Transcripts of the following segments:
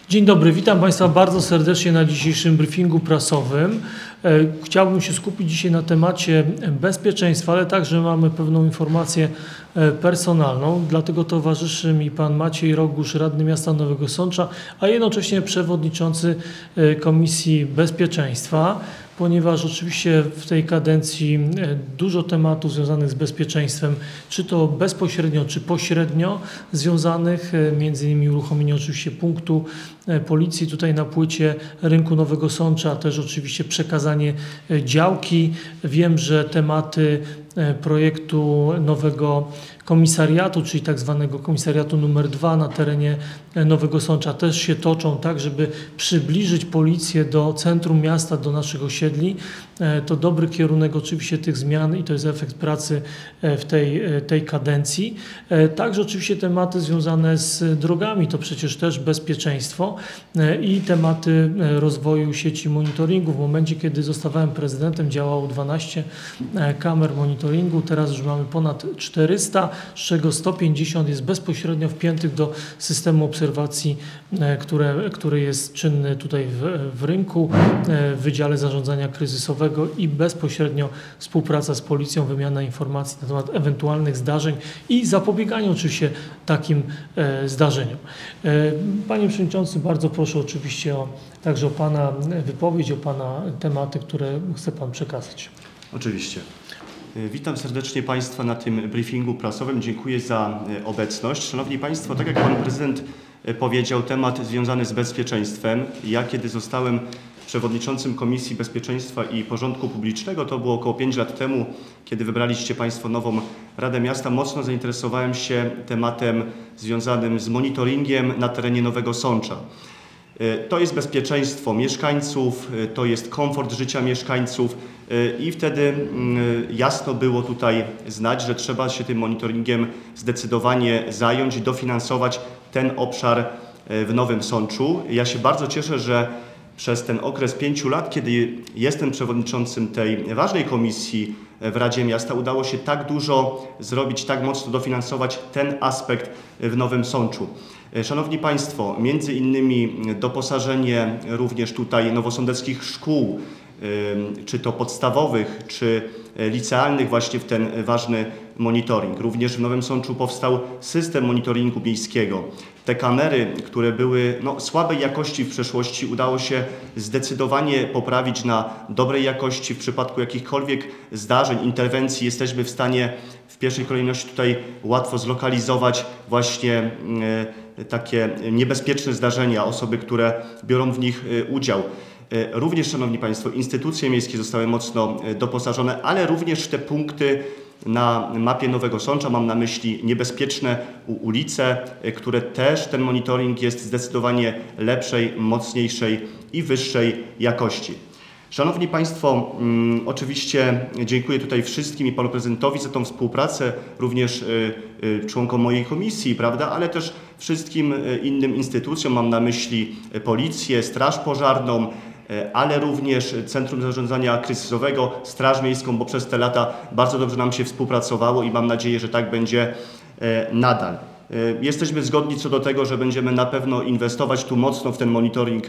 Dzień dobry, witam Państwa bardzo serdecznie na dzisiejszym briefingu prasowym. Chciałbym się skupić dzisiaj na temacie bezpieczeństwa, ale także mamy pewną informację personalną. Dlatego towarzyszy mi Pan Maciej Rogusz, radny miasta Nowego Sącza, a jednocześnie przewodniczący Komisji Bezpieczeństwa, ponieważ oczywiście w tej kadencji dużo tematów związanych z bezpieczeństwem, czy to bezpośrednio, czy pośrednio związanych, między innymi uruchomienie oczywiście punktu policji tutaj na płycie rynku Nowego Sącza, też oczywiście przekazanie działki. Wiem, że tematy projektu nowego komisariatu, czyli tak zwanego komisariatu numer 2 na terenie Nowego Sącza też się toczą, tak żeby przybliżyć policję do centrum miasta, do naszych osiedli. To dobry kierunek oczywiście tych zmian i to jest efekt pracy w tej kadencji. Także oczywiście tematy związane z drogami, to przecież też bezpieczeństwo i tematy rozwoju sieci monitoringu. W momencie, kiedy zostawałem prezydentem, działało 12 kamer monitoringu, teraz już mamy ponad 400, z czego 150 jest bezpośrednio wpiętych do systemu obserwacji, który jest czynny tutaj w rynku, w Wydziale Zarządzania Kryzysowego i bezpośrednio współpraca z policją, wymiana informacji na temat ewentualnych zdarzeń i zapobieganie oczywiście takim zdarzeniom. Panie Przewodniczący, bardzo proszę oczywiście także o Pana wypowiedź, o Pana tematy, które chce Pan przekazać. Oczywiście. Witam serdecznie Państwa na tym briefingu prasowym. Dziękuję za obecność. Szanowni Państwo, tak jak Pan Prezydent powiedział, temat związany z bezpieczeństwem. Ja kiedy zostałem przewodniczącym Komisji Bezpieczeństwa i Porządku Publicznego, to było około 5 lat temu, kiedy wybraliście Państwo nową Radę Miasta, mocno zainteresowałem się tematem związanym z monitoringiem na terenie Nowego Sącza. To jest bezpieczeństwo mieszkańców, to jest komfort życia mieszkańców i wtedy jasno było tutaj znać, że trzeba się tym monitoringiem zdecydowanie zająć i dofinansować ten obszar w Nowym Sączu. Ja się bardzo cieszę, że przez ten okres 5 lat, kiedy jestem przewodniczącym tej ważnej komisji w Radzie Miasta, udało się tak dużo zrobić, tak mocno dofinansować ten aspekt w Nowym Sączu. Szanowni Państwo, między innymi doposażenie również tutaj nowosądeckich szkół, czy to podstawowych, czy licealnych właśnie w ten ważny monitoring. Również w Nowym Sączu powstał system monitoringu miejskiego. Te kamery, które były słabej jakości w przeszłości, udało się zdecydowanie poprawić na dobrej jakości. W przypadku jakichkolwiek zdarzeń, interwencji jesteśmy w stanie w pierwszej kolejności tutaj łatwo zlokalizować właśnie takie niebezpieczne zdarzenia, osoby, które biorą w nich udział. Również, Szanowni Państwo, instytucje miejskie zostały mocno doposażone, ale również te punkty na mapie Nowego Sącza, mam na myśli niebezpieczne ulice, które też ten monitoring jest zdecydowanie lepszej, mocniejszej i wyższej jakości. Szanowni Państwo, oczywiście dziękuję tutaj wszystkim i Panu Prezydentowi za tą współpracę, również członkom mojej komisji, prawda, ale też wszystkim innym instytucjom, mam na myśli Policję, Straż Pożarną, ale również Centrum Zarządzania Kryzysowego, Straż Miejską, bo przez te lata bardzo dobrze nam się współpracowało i mam nadzieję, że tak będzie nadal. Jesteśmy zgodni co do tego, że będziemy na pewno inwestować tu mocno w ten monitoring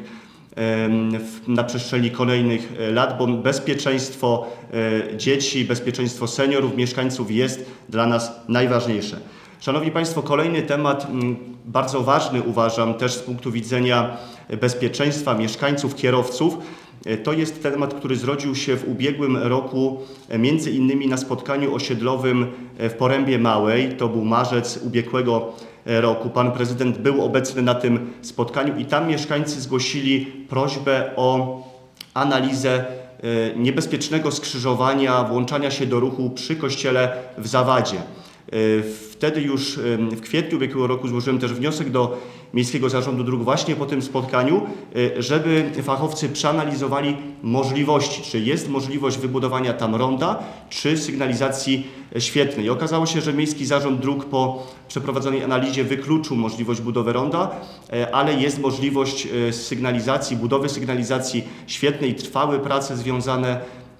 na przestrzeni kolejnych lat, bo bezpieczeństwo dzieci, bezpieczeństwo seniorów, mieszkańców jest dla nas najważniejsze. Szanowni Państwo, kolejny temat bardzo ważny uważam też z punktu widzenia bezpieczeństwa mieszkańców, kierowców. To jest temat, który zrodził się w ubiegłym roku między innymi na spotkaniu osiedlowym w Porębie Małej. To był marzec ubiegłego roku. Pan prezydent był obecny na tym spotkaniu i tam mieszkańcy zgłosili prośbę o analizę niebezpiecznego skrzyżowania, włączania się do ruchu przy kościele w Zawadzie. Wtedy już w kwietniu ubiegłego roku złożyłem też wniosek do Miejskiego Zarządu Dróg właśnie po tym spotkaniu, żeby fachowcy przeanalizowali możliwości, czy jest możliwość wybudowania tam ronda, czy sygnalizacji świetlnej. I okazało się, że Miejski Zarząd Dróg po przeprowadzonej analizie wykluczył możliwość budowy ronda, ale jest możliwość sygnalizacji, budowy sygnalizacji świetlnej. Trwały prace związane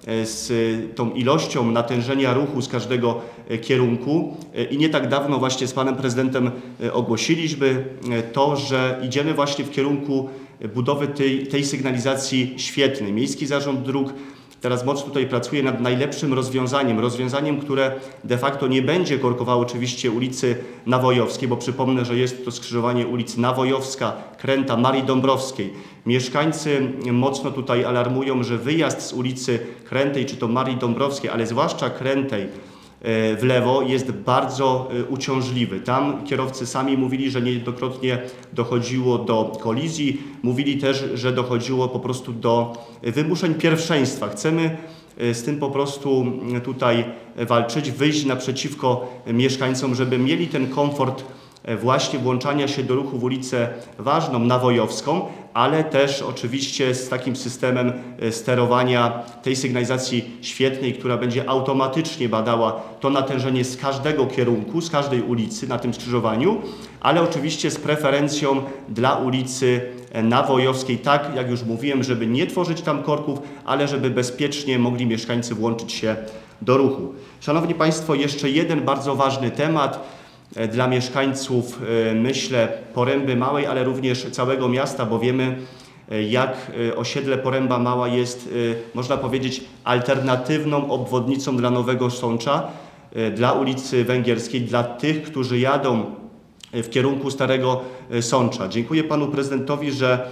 z tą ilością natężenia ruchu z każdego kierunku i nie tak dawno właśnie z panem prezydentem ogłosiliśmy to, że idziemy właśnie w kierunku budowy tej sygnalizacji świetnej. Miejski Zarząd Dróg teraz mocno tutaj pracuje nad najlepszym rozwiązaniem, które de facto nie będzie korkowało oczywiście ulicy Nawojowskiej, bo przypomnę, że jest to skrzyżowanie ulic Nawojowska, Kręta, Marii Dąbrowskiej. Mieszkańcy mocno tutaj alarmują, że wyjazd z ulicy Krętej, czy to Marii Dąbrowskiej, ale zwłaszcza Krętej w lewo jest bardzo uciążliwy. Tam kierowcy sami mówili, że niejednokrotnie dochodziło do kolizji. Mówili też, że dochodziło po prostu do wymuszeń pierwszeństwa. Chcemy z tym po prostu tutaj walczyć, wyjść naprzeciwko mieszkańcom, żeby mieli ten komfort właśnie włączania się do ruchu w ulicę ważną, Nawojowską, ale też oczywiście z takim systemem sterowania tej sygnalizacji świetnej, która będzie automatycznie badała to natężenie z każdego kierunku, z każdej ulicy na tym skrzyżowaniu, ale oczywiście z preferencją dla ulicy Nawojowskiej, tak jak już mówiłem, żeby nie tworzyć tam korków, ale żeby bezpiecznie mogli mieszkańcy włączyć się do ruchu. Szanowni Państwo, jeszcze jeden bardzo ważny temat dla mieszkańców, myślę, Poręby Małej, ale również całego miasta, bo wiemy, jak osiedle Poręba Mała jest, można powiedzieć, alternatywną obwodnicą dla Nowego Sącza, dla ulicy Węgierskiej, dla tych, którzy jadą w kierunku Starego Sącza. Dziękuję panu prezydentowi, że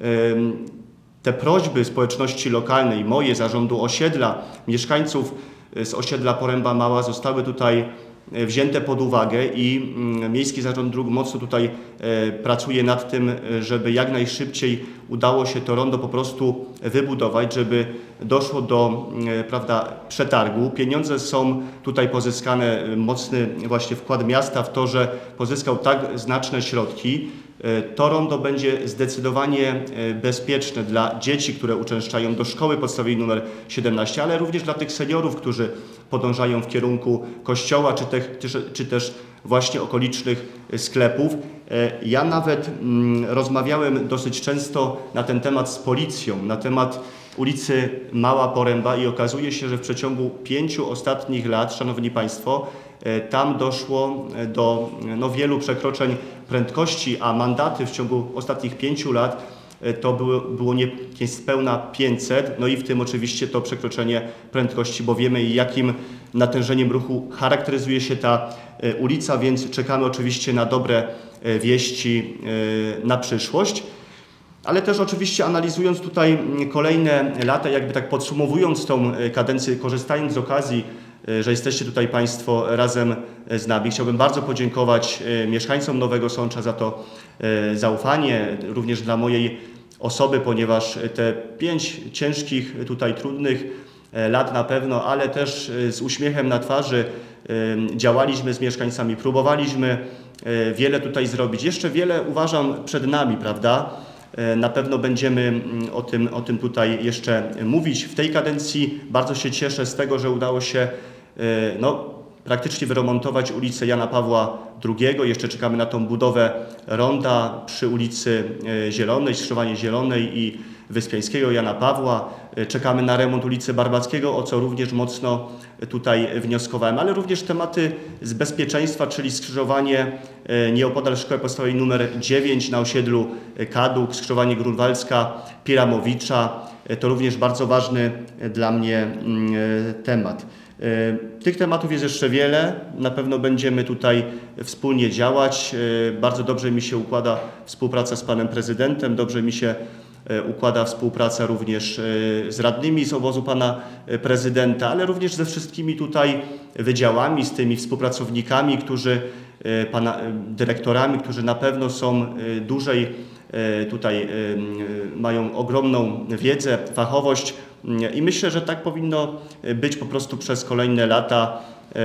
te prośby społeczności lokalnej, moje, zarządu osiedla, mieszkańców z osiedla Poręba Mała zostały tutaj wzięte pod uwagę i Miejski Zarząd Dróg mocno tutaj pracuje nad tym, żeby jak najszybciej udało się to rondo po prostu wybudować, żeby doszło do przetargu. Pieniądze są tutaj pozyskane, mocny właśnie wkład miasta w to, że pozyskał tak znaczne środki. To rondo będzie zdecydowanie bezpieczne dla dzieci, które uczęszczają do szkoły podstawowej nr 17, ale również dla tych seniorów, którzy podążają w kierunku kościoła, czy też właśnie okolicznych sklepów. Ja nawet rozmawiałem dosyć często na ten temat z policją, na temat ulicy Mała Poręba i okazuje się, że w przeciągu 5 ostatnich lat, Szanowni Państwo, tam doszło do wielu przekroczeń prędkości, a mandaty w ciągu ostatnich 5 lat to było niespełna 500, no i w tym oczywiście to przekroczenie prędkości, bo wiemy, jakim natężeniem ruchu charakteryzuje się ta ulica, więc czekamy oczywiście na dobre wieści na przyszłość. Ale też oczywiście analizując tutaj kolejne lata, jakby tak podsumowując tą kadencję, korzystając z okazji, że jesteście tutaj Państwo razem z nami, chciałbym bardzo podziękować mieszkańcom Nowego Sącza za to zaufanie, również dla mojej osoby, ponieważ te 5 ciężkich, tutaj trudnych lat na pewno, ale też z uśmiechem na twarzy działaliśmy z mieszkańcami, próbowaliśmy wiele tutaj zrobić. Jeszcze wiele uważam przed nami, prawda? Na pewno będziemy o tym tutaj jeszcze mówić. W tej kadencji bardzo się cieszę z tego, że udało się praktycznie wyremontować ulicę Jana Pawła II. Jeszcze czekamy na tą budowę ronda przy ulicy Zielonej, skrzyżowanie Zielonej i Wyspiańskiego Jana Pawła. Czekamy na remont ulicy Barbackiego, o co również mocno tutaj wnioskowałem, ale również tematy z bezpieczeństwa, czyli skrzyżowanie nieopodal Szkoły Podstawowej nr 9 na osiedlu Kaduk, skrzyżowanie Grunwaldzka, Piramowicza. To również bardzo ważny dla mnie temat. Tych tematów jest jeszcze wiele, na pewno będziemy tutaj wspólnie działać. Bardzo dobrze mi się układa współpraca z panem prezydentem, dobrze mi się układa współpraca również z radnymi z obozu pana prezydenta, ale również ze wszystkimi tutaj wydziałami, z tymi współpracownikami, dyrektorami, którzy na pewno są dłużej tutaj, mają ogromną wiedzę, fachowość i myślę, że tak powinno być po prostu przez kolejne lata.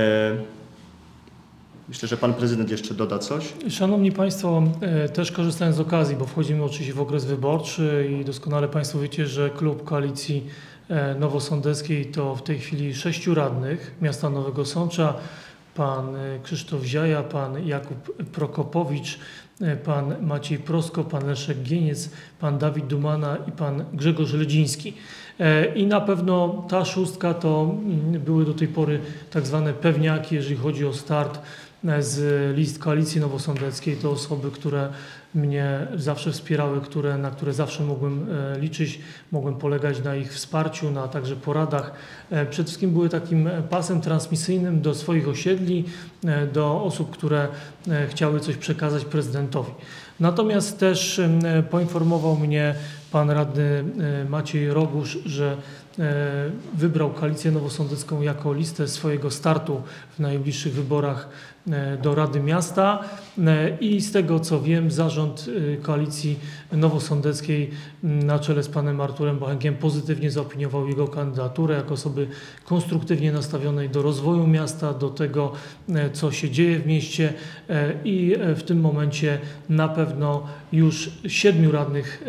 Myślę, że pan prezydent jeszcze doda coś. Szanowni Państwo, też korzystając z okazji, bo wchodzimy oczywiście w okres wyborczy i doskonale Państwo wiecie, że klub Koalicji Nowosądeckiej to w tej chwili 6 radnych miasta Nowego Sącza, pan Krzysztof Ziaja, pan Jakub Prokopowicz pan Maciej Prosko, pan Leszek Gieniec, pan Dawid Dumana i pan Grzegorz Ledziński. I na pewno ta szóstka to były do tej pory tak zwane pewniaki, jeżeli chodzi o start z list Koalicji Nowosądeckiej. To osoby, które mnie zawsze wspierały, na które zawsze mogłem liczyć, mogłem polegać na ich wsparciu, na także poradach. Przede wszystkim były takim pasem transmisyjnym do swoich osiedli, do osób, które chciały coś przekazać prezydentowi. Natomiast też poinformował mnie pan radny Maciej Rogusz, że wybrał Koalicję Nowosądecką jako listę swojego startu w najbliższych wyborach do Rady Miasta i z tego co wiem, zarząd Koalicji Nowosądeckiej na czele z panem Arturem Bochenkiem pozytywnie zaopiniował jego kandydaturę jako osoby konstruktywnie nastawionej do rozwoju miasta, do tego co się dzieje w mieście i w tym momencie na pewno już 7 radnych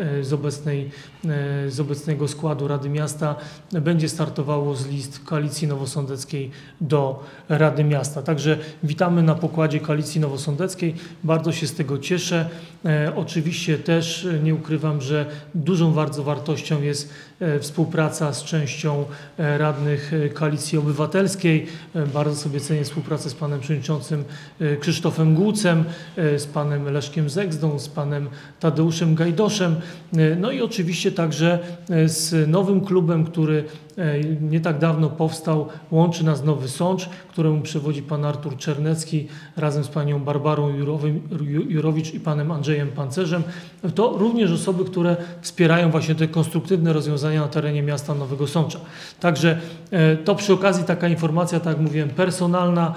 z obecnego składu Rady Miasta będzie startowało z list Koalicji Nowosądeckiej do Rady Miasta. Także witamy na pokładzie Koalicji Nowosądeckiej. Bardzo się z tego cieszę. Oczywiście też nie ukrywam, że dużą bardzo wartością jest współpraca z częścią radnych Koalicji Obywatelskiej. Bardzo sobie cenię współpracę z panem przewodniczącym Krzysztofem Głócem, z panem Leszkiem Zegzdą, z panem Tadeuszem Gajdoszem. No i oczywiście także z nowym klubem, który nie tak dawno powstał. Łączy nas Nowy Sącz, któremu przewodzi pan Artur Czernecki razem z panią Barbarą Jurowicz i panem Andrzejem Pancerzem. To również osoby, które wspierają właśnie te konstruktywne rozwiązania na terenie miasta Nowego Sącza. Także to przy okazji taka informacja, tak jak mówiłem, personalna.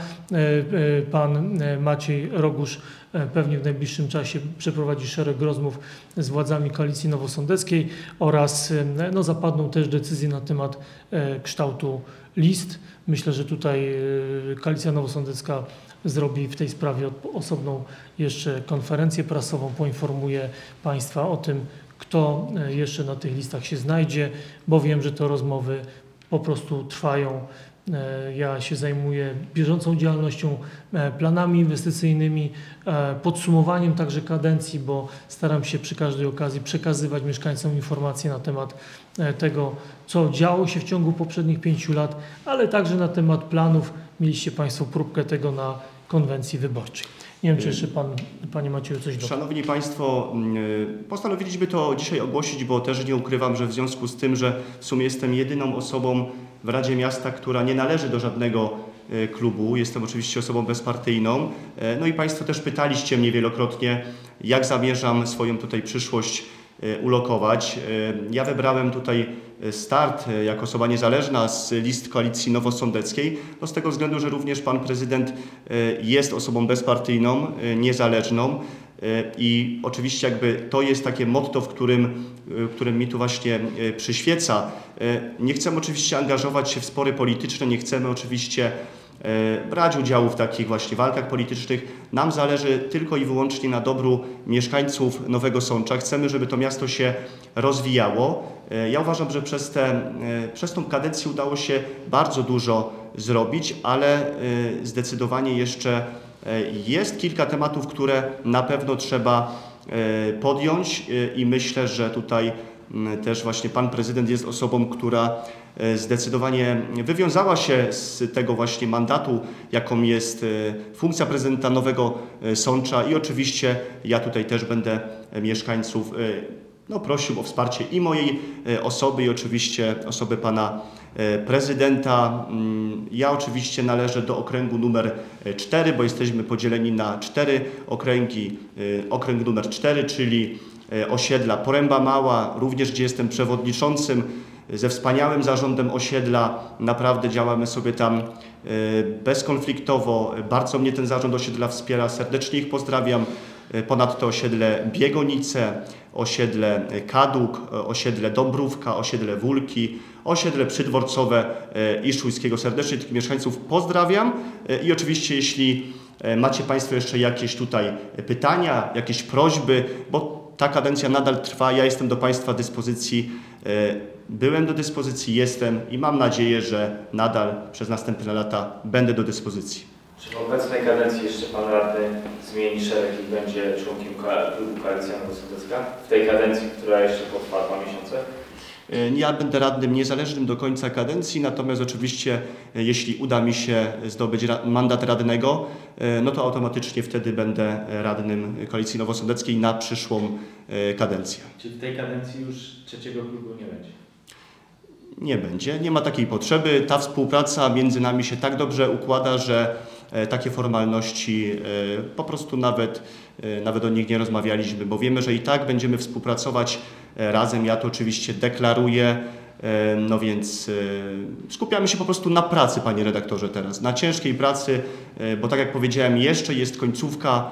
Pan Maciej Rogusz pewnie w najbliższym czasie przeprowadzi szereg rozmów z władzami Koalicji Nowosądeckiej oraz zapadną też decyzje na temat kształtu list. Myślę, że tutaj Koalicja Nowosądecka zrobi w tej sprawie osobną jeszcze konferencję prasową, poinformuje Państwa o tym, kto jeszcze na tych listach się znajdzie, bo wiem, że te rozmowy po prostu trwają. Ja się zajmuję bieżącą działalnością, planami inwestycyjnymi, podsumowaniem także kadencji, bo staram się przy każdej okazji przekazywać mieszkańcom informacje na temat tego, co działo się w ciągu poprzednich 5 lat, ale także na temat planów. Mieliście Państwo próbkę tego na konwencji wyborczej. Nie wiem, czy jeszcze Panie Macieju coś doda. Szanowni Państwo, postanowiliśmy to dzisiaj ogłosić, bo też nie ukrywam, że w związku z tym, że w sumie jestem jedyną osobą w Radzie Miasta, która nie należy do żadnego klubu. Jestem oczywiście osobą bezpartyjną. No i Państwo też pytaliście mnie wielokrotnie, jak zamierzam swoją tutaj przyszłość ulokować. Ja wybrałem tutaj start jako osoba niezależna z list Koalicji Nowosądeckiej, no z tego względu, że również pan prezydent jest osobą bezpartyjną, niezależną i oczywiście jakby to jest takie motto, którym mi tu właśnie przyświeca. Nie chcemy oczywiście angażować się w spory polityczne, nie chcemy oczywiście brać udziału w takich właśnie walkach politycznych. Nam zależy tylko i wyłącznie na dobru mieszkańców Nowego Sącza. Chcemy, żeby to miasto się rozwijało. Ja uważam, że przez tą kadencję udało się bardzo dużo zrobić, ale zdecydowanie jeszcze jest kilka tematów, które na pewno trzeba podjąć i myślę, że tutaj też właśnie pan prezydent jest osobą, która zdecydowanie wywiązała się z tego właśnie mandatu, jaką jest funkcja prezydenta Nowego Sącza i oczywiście ja tutaj też będę mieszkańców prosił o wsparcie i mojej osoby i oczywiście osoby pana prezydenta. Ja oczywiście należę do okręgu numer 4, bo jesteśmy podzieleni na 4 okręgi. Okręg numer 4, czyli osiedla Poręba Mała, również gdzie jestem przewodniczącym, ze wspaniałym zarządem osiedla. Naprawdę działamy sobie tam bezkonfliktowo. Bardzo mnie ten zarząd osiedla wspiera. Serdecznie ich pozdrawiam. Ponadto osiedle Biegonice, osiedle Kaduk, osiedle Dąbrówka, osiedle Wólki, osiedle Przydworcowe i Szujskiego. Serdecznie tych mieszkańców pozdrawiam i oczywiście jeśli macie Państwo jeszcze jakieś tutaj pytania, jakieś prośby, bo ta kadencja nadal trwa, ja jestem do Państwa dyspozycji, byłem do dyspozycji, jestem i mam nadzieję, że nadal przez następne lata będę do dyspozycji. Czy w obecnej kadencji jeszcze pan radny zmieni szereg i będzie członkiem klubu Koalicja Nowosolecka? W tej kadencji, która jeszcze potrwa 2 miesiące? Ja będę radnym niezależnym do końca kadencji, natomiast oczywiście jeśli uda mi się zdobyć mandat radnego, no to automatycznie wtedy będę radnym Koalicji Nowosoleckiej na przyszłą kadencję. Czy w tej kadencji już trzeciego klubu nie będzie? Nie będzie, nie ma takiej potrzeby. Ta współpraca między nami się tak dobrze układa, że takie formalności po prostu nawet o nich nie rozmawialiśmy, bo wiemy, że i tak będziemy współpracować razem. Ja to oczywiście deklaruję, no więc skupiamy się po prostu na pracy, panie redaktorze, teraz, na ciężkiej pracy, bo tak jak powiedziałem, jeszcze jest końcówka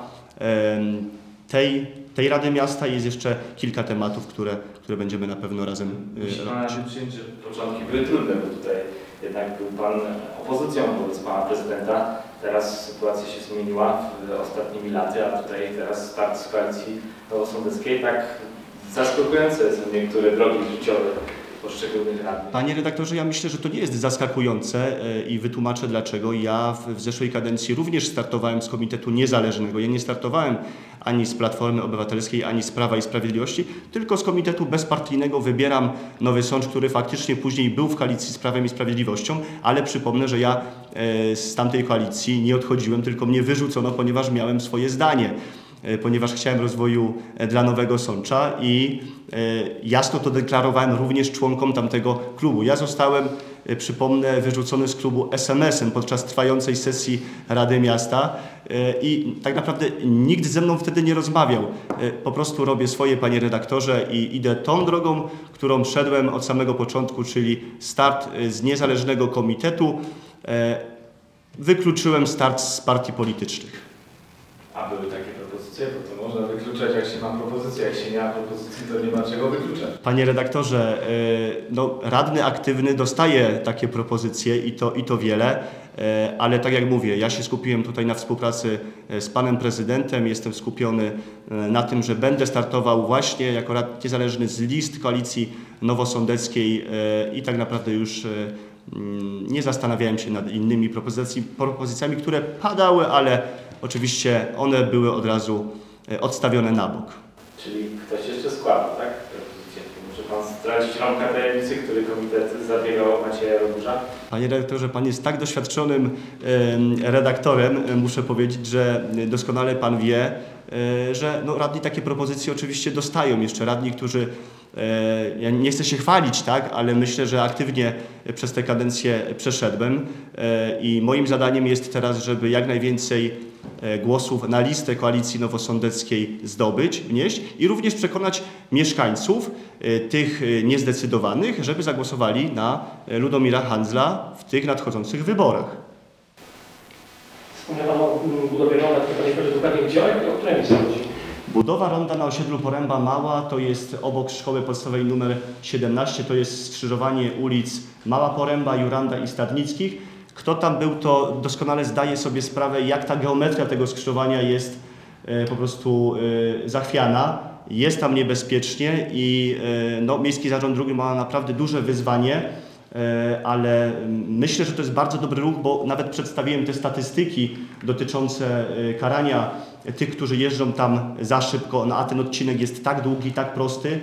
tej Rady Miasta, jest jeszcze kilka tematów, które będziemy na pewno razem Musi pan robić. przyjąć, że początki były trudne, bo tutaj jednak był pan opozycją wobec pana prezydenta. Teraz sytuacja się zmieniła w ostatnimi laty, a tutaj teraz start z Koalicji Nowosoleckiej. Tak zaskakujące są niektóre drogi życiowe poszczególnych radnych. Panie redaktorze, ja myślę, że to nie jest zaskakujące i wytłumaczę dlaczego. Ja w zeszłej kadencji również startowałem z Komitetu Niezależnego. Ja nie startowałem ani z Platformy Obywatelskiej, ani z Prawa i Sprawiedliwości, tylko z Komitetu Bezpartyjnego wybieram Nowy Sącz, który faktycznie później był w koalicji z Prawem i Sprawiedliwością, ale przypomnę, że ja z tamtej koalicji nie odchodziłem, tylko mnie wyrzucono, ponieważ miałem swoje zdanie. Ponieważ chciałem rozwoju dla Nowego Sącza i jasno to deklarowałem również członkom tamtego klubu. Ja zostałem, przypomnę, wyrzucony z klubu SMS-em podczas trwającej sesji Rady Miasta i tak naprawdę nikt ze mną wtedy nie rozmawiał. Po prostu robię swoje, panie redaktorze, i idę tą drogą, którą szedłem od samego początku, czyli start z niezależnego komitetu. Wykluczyłem start z partii politycznych. A były takie propozycje? Bo to można wykluczać, jak się ma propozycję. Jak się nie ma propozycji, to nie ma czego wykluczać. Panie redaktorze, no, radny aktywny dostaje takie propozycje i to wiele, ale tak jak mówię, ja się skupiłem tutaj na współpracy z panem prezydentem, jestem skupiony na tym, że będę startował właśnie jako radny niezależny z list Koalicji Nowosądeckiej i tak naprawdę już nie zastanawiałem się nad innymi propozycjami, które padały, ale oczywiście one były od razu odstawione na bok. Czyli ktoś jeszcze składa, tak? Propozycję. Może pan zdradzić rąbka tajemnicy, który komitet zabiegał o Macieja Roburza? Panie redaktorze, pan jest tak doświadczonym redaktorem, muszę powiedzieć, że doskonale pan wie, że no, radni takie propozycje oczywiście dostają. Jeszcze radni, którzy, ja nie chcę się chwalić, tak, ale myślę, że aktywnie przez tę kadencję przeszedłem i moim zadaniem jest teraz, żeby jak najwięcej głosów na listę Koalicji Nowosądeckiej zdobyć, wnieść i również przekonać mieszkańców, tych niezdecydowanych, żeby zagłosowali na Ludomira Handzla w tych nadchodzących wyborach. Wspomniał Pan o budowie ronda, tylko Panie powiedział dokładnie gdzie, o której miejscu chodzi? Budowa ronda na osiedlu Poręba Mała to jest obok szkoły podstawowej nr 17, to jest skrzyżowanie ulic Mała Poręba, Juranda i Stadnickich. Kto tam był, to doskonale zdaje sobie sprawę, jak ta geometria tego skrzyżowania jest po prostu zachwiana. Jest tam niebezpiecznie i no, Miejski Zarząd Dróg ma naprawdę duże wyzwanie, ale myślę, że to jest bardzo dobry ruch, bo nawet przedstawiłem te statystyki dotyczące karania tych, którzy jeżdżą tam za szybko, no, a ten odcinek jest tak długi, tak prosty,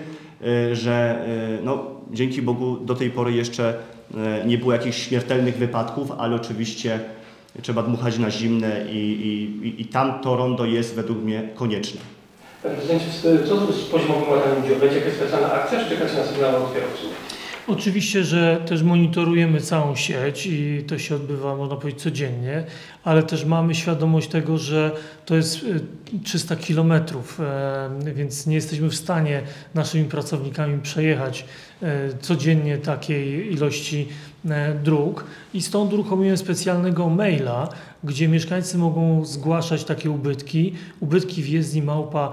że no, dzięki Bogu do tej pory jeszcze nie było jakichś śmiertelnych wypadków, ale oczywiście trzeba dmuchać na zimne i tam to rondo jest według mnie konieczne. Panie Prezydencie, co z poziomowym ładaniem dziur? Będzie jakaś specjalna akcja, czy czekacie na sygnały od kierowców? Oczywiście, że też monitorujemy całą sieć i to się odbywa, można powiedzieć, codziennie, ale też mamy świadomość tego, że to jest 300 kilometrów, więc nie jesteśmy w stanie naszymi pracownikami przejechać codziennie takiej ilości dróg i stąd uruchomiłem specjalnego maila, gdzie mieszkańcy mogą zgłaszać takie ubytki w jezdni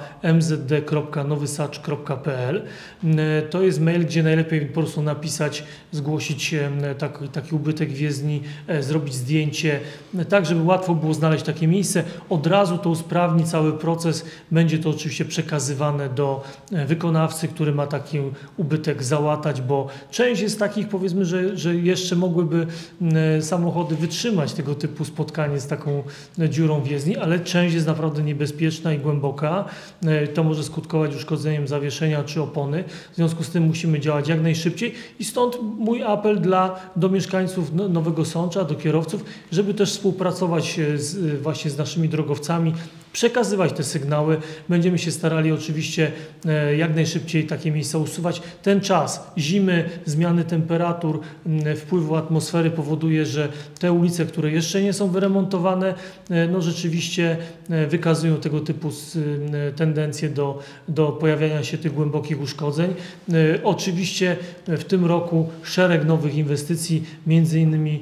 mzd.nowysacz.pl. To jest mail, gdzie najlepiej po prostu napisać, zgłosić taki ubytek w jezdni, zrobić zdjęcie, tak żeby łatwo było znaleźć takie miejsce. Od razu to usprawni cały proces. Będzie to oczywiście przekazywane do wykonawcy, który ma taki ubytek załatać, bo część jest takich, powiedzmy, że jeszcze jeszcze mogłyby samochody wytrzymać tego typu spotkanie z taką dziurą w jezdni, ale część jest naprawdę niebezpieczna i głęboka. To może skutkować uszkodzeniem zawieszenia czy opony. W związku z tym musimy działać jak najszybciej i stąd mój apel do mieszkańców Nowego Sącza, do kierowców, żeby też współpracować właśnie z naszymi drogowcami, przekazywać te sygnały. Będziemy się starali oczywiście jak najszybciej takie miejsca usuwać. Ten czas zimy, zmiany temperatur, wpływu atmosfery powoduje, że te ulice, które jeszcze nie są wyremontowane, no rzeczywiście wykazują tego typu tendencje do pojawiania się tych głębokich uszkodzeń. Oczywiście w tym roku szereg nowych inwestycji, między innymi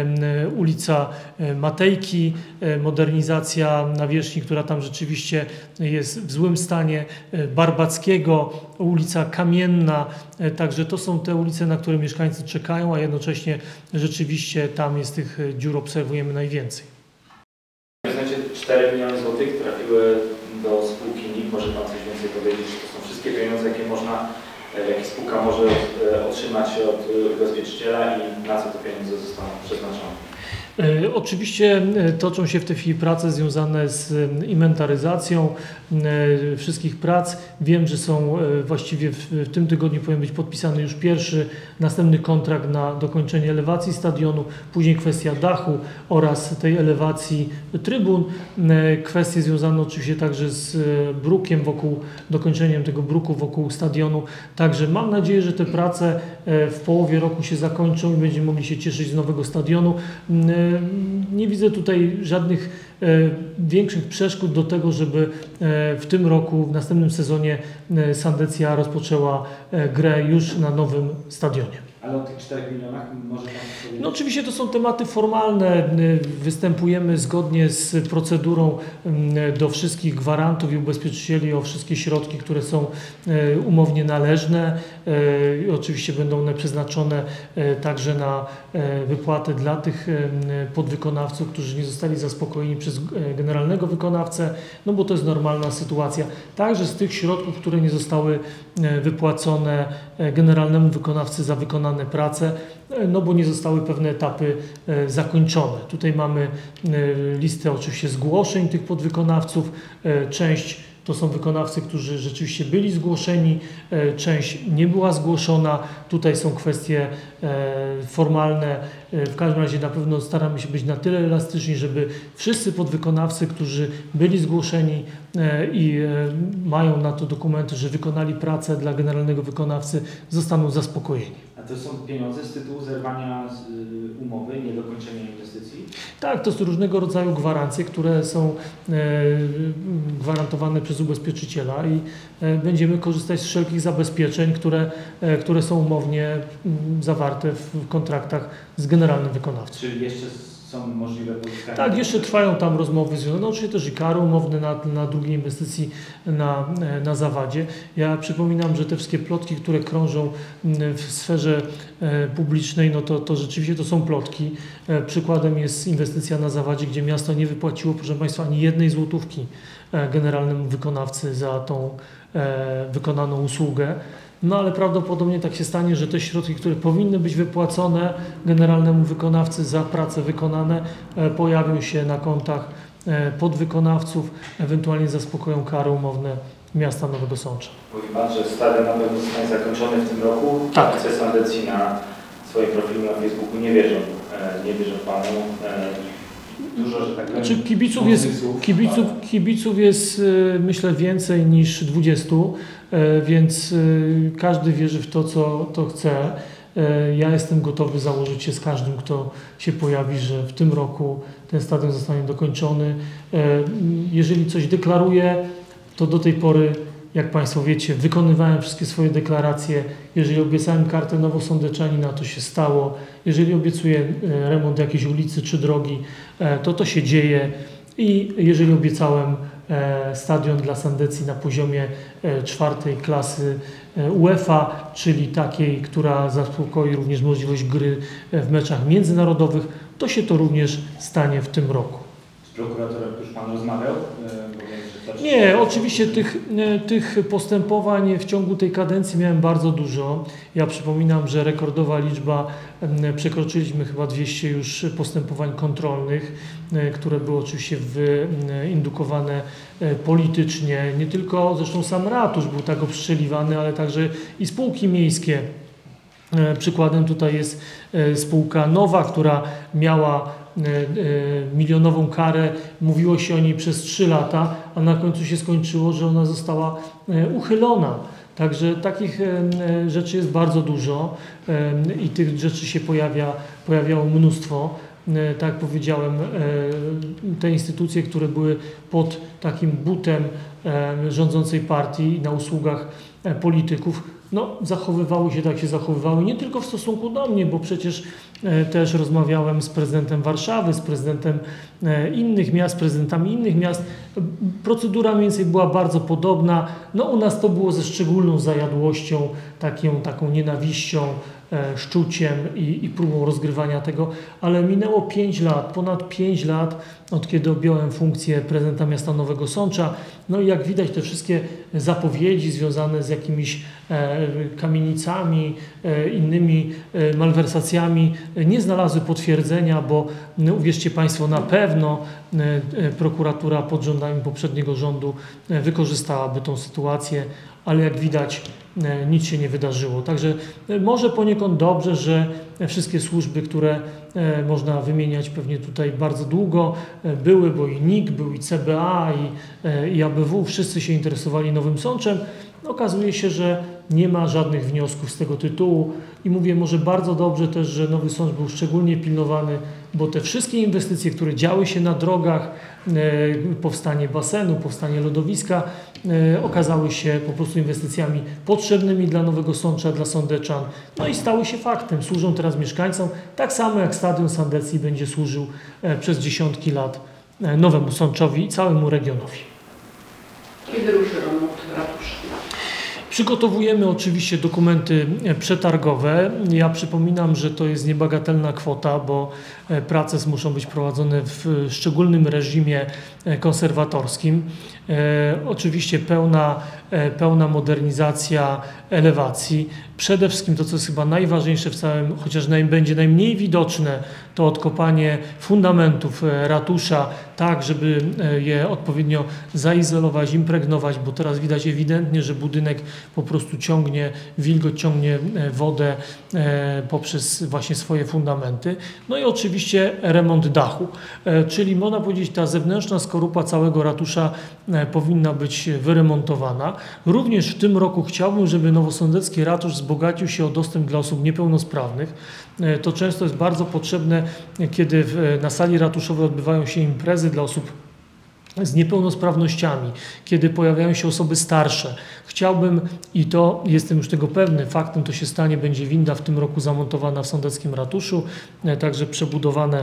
ulica Matejki, modernizacja nawierzchni, która tam rzeczywiście jest w złym stanie, Barbackiego, ulica Kamienna, także to są te ulice, na które mieszkańcy czekają, a jednocześnie rzeczywiście tam jest tych dziur, obserwujemy najwięcej. Znacie 4 miliony złotych trafiły do spółki NIK. Może Pan coś więcej powiedzieć? Czy to są wszystkie pieniądze, jakie spółka może otrzymać od ubezpieczyciela i na co te pieniądze zostaną przeznaczone? Oczywiście toczą się w tej chwili prace związane z inwentaryzacją wszystkich prac. Wiem, że są właściwie w tym tygodniu powinien być podpisany już pierwszy, następny kontrakt na dokończenie elewacji stadionu, później kwestia dachu oraz tej elewacji trybun. Kwestie związane oczywiście także z brukiem dokończeniem tego bruku wokół stadionu. Także mam nadzieję, że te prace w połowie roku się zakończą i będziemy mogli się cieszyć z nowego stadionu. Nie widzę tutaj żadnych większych przeszkód do tego, żeby w tym roku, w następnym sezonie Sandecja rozpoczęła grę już na nowym stadionie. Ale o tych 4 milionach może Pan powiedzieć? No oczywiście to są tematy formalne. Występujemy zgodnie z procedurą do wszystkich gwarantów i ubezpieczycieli o wszystkie środki, które są umownie należne. Oczywiście będą one przeznaczone także na wypłatę dla tych podwykonawców, którzy nie zostali zaspokojeni przez generalnego wykonawcę, no bo to jest normalna sytuacja. Także z tych środków, które nie zostały wypłacone generalnemu wykonawcy za wykonane prace, no bo nie zostały pewne etapy zakończone. Tutaj mamy listę oczywiście zgłoszeń tych podwykonawców. Część to są wykonawcy, którzy rzeczywiście byli zgłoszeni, część nie była zgłoszona. Tutaj są kwestie formalne. W każdym razie na pewno staramy się być na tyle elastyczni, żeby wszyscy podwykonawcy, którzy byli zgłoszeni i mają na to dokumenty, że wykonali pracę dla generalnego wykonawcy, zostaną zaspokojeni. A to są pieniądze z tytułu zerwania umowy, niedokończenia inwestycji? Tak, to są różnego rodzaju gwarancje, które są gwarantowane przez ubezpieczyciela i będziemy korzystać z wszelkich zabezpieczeń, które są umownie zawarte w kontraktach z generalnym wykonawcą. Czyli jeszcze są możliwe pozyskania? Tak, jeszcze trwają tam rozmowy związane, oczywiście też i kary umowne na drugiej inwestycji na Zawadzie. Ja przypominam, że te wszystkie plotki, które krążą w sferze publicznej, no to rzeczywiście to są plotki. Przykładem jest inwestycja na Zawadzie, gdzie miasto nie wypłaciło, proszę Państwa, ani jednej złotówki generalnemu wykonawcy za tą wykonaną usługę. No ale prawdopodobnie tak się stanie, że te środki, które powinny być wypłacone generalnemu wykonawcy za prace wykonane, pojawią się na kontach podwykonawców, ewentualnie zaspokoją kary umowne miasta Nowego Sącza. Mówi Pan, że stadion na pewno zostanie zakończony w tym roku. Tak. Kibice Sandecji na swoim profilu na Facebooku nie wierzą Panu. Dużo, że tak powiem, Znaczy kibiców jest myślę więcej niż 20, więc każdy wierzy w to, co chce. Ja jestem gotowy założyć się z każdym, kto się pojawi, że w tym roku ten stadion zostanie dokończony. Jeżeli coś deklaruję, to do tej pory, jak Państwo wiecie, wykonywałem wszystkie swoje deklaracje. Jeżeli obiecałem kartę Nowosądeczanina, to się stało. Jeżeli obiecuję remont jakiejś ulicy czy drogi, to się dzieje. I jeżeli obiecałem stadion dla Sandecji na poziomie 4. klasy UEFA, czyli takiej, która zaspokoi również możliwość gry w meczach międzynarodowych, to się to również stanie w tym roku. prokuratorem już Pan rozmawiał? Nie, oczywiście tych postępowań w ciągu tej kadencji miałem bardzo dużo. Ja przypominam, że rekordowa liczba, przekroczyliśmy chyba 200 już postępowań kontrolnych, które były oczywiście wyindukowane politycznie. Nie tylko, zresztą sam ratusz był tak obstrzeliwany, ale także i spółki miejskie. Przykładem tutaj jest spółka Nowa, która miała milionową karę, mówiło się o niej przez 3 lata, a na końcu się skończyło, że ona została uchylona. Także takich rzeczy jest bardzo dużo i tych rzeczy się pojawiało mnóstwo. Tak jak powiedziałem, te instytucje, które były pod takim butem rządzącej partii i na usługach polityków, no, zachowywały się tak, jak się zachowywały, nie tylko w stosunku do mnie, bo przecież też rozmawiałem z prezydentem Warszawy, z prezydentem innych miast, prezydentami innych miast. Procedura mniej więcej była bardzo podobna. No, u nas to było ze szczególną zajadłością, taką nienawiścią, szczuciem i próbą rozgrywania tego, ale minęło 5 lat, ponad 5 lat, od kiedy objąłem funkcję prezydenta miasta Nowego Sącza. No i jak widać, te wszystkie zapowiedzi związane z jakimiś kamienicami, innymi malwersacjami nie znalazły potwierdzenia, bo uwierzcie Państwo, na pewno prokuratura pod rządami poprzedniego rządu wykorzystałaby tą sytuację, ale jak widać, nic się nie wydarzyło. Także może poniekąd dobrze, że wszystkie służby, które można wymieniać pewnie tutaj bardzo długo były, bo i NIK, był i CBA, i ABW, wszyscy się interesowali Nowym Sączem. Okazuje się, że nie ma żadnych wniosków z tego tytułu i mówię, może bardzo dobrze też, że Nowy Sącz był szczególnie pilnowany, bo te wszystkie inwestycje, które działy się na drogach, powstanie basenu, powstanie lodowiska, okazały się po prostu inwestycjami potrzebnymi dla Nowego Sącza, dla sądeczan, no i stały się faktem. Służą teraz mieszkańcom, tak samo jak Stadion Sandecji będzie służył przez dziesiątki lat Nowemu Sączowi i całemu regionowi. Kiedy ruszy remont ratusza? Przygotowujemy oczywiście dokumenty przetargowe. Ja przypominam, że to jest niebagatelna kwota, bo prace muszą być prowadzone w szczególnym reżimie konserwatorskim. Oczywiście pełna modernizacja elewacji. Przede wszystkim to, co jest chyba najważniejsze w całym, chociaż będzie najmniej widoczne, to odkopanie fundamentów ratusza, tak żeby je odpowiednio zaizolować, impregnować, bo teraz widać ewidentnie, że budynek po prostu ciągnie wilgoć, ciągnie wodę poprzez właśnie swoje fundamenty. No i oczywiście remont dachu, czyli można powiedzieć, ta zewnętrzna skorupa całego ratusza powinna być wyremontowana. Również w tym roku chciałbym, żeby nowosądecki ratusz wzbogacił się o dostęp dla osób niepełnosprawnych. To często jest bardzo potrzebne, kiedy na sali ratuszowej odbywają się imprezy dla osób z niepełnosprawnościami, kiedy pojawiają się osoby starsze. Chciałbym, i to jestem już tego pewny, faktem to się stanie, będzie winda w tym roku zamontowana w sądeckim ratuszu, także przebudowane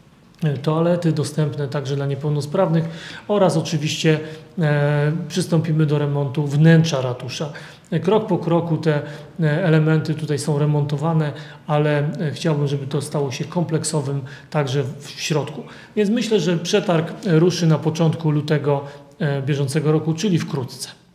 toalety dostępne także dla niepełnosprawnych oraz oczywiście przystąpimy do remontu wnętrza ratusza. Krok po kroku te elementy tutaj są remontowane, ale chciałbym, żeby to stało się kompleksowym także w środku. Więc myślę, że przetarg ruszy na początku lutego bieżącego roku, czyli wkrótce.